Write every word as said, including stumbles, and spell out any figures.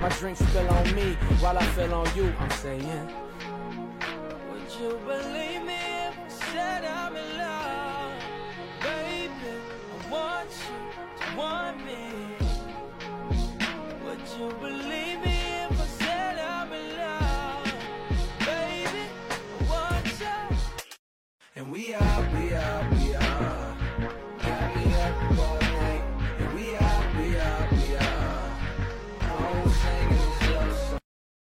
My drinks spill on me while I feel on you. I'm saying, would you believe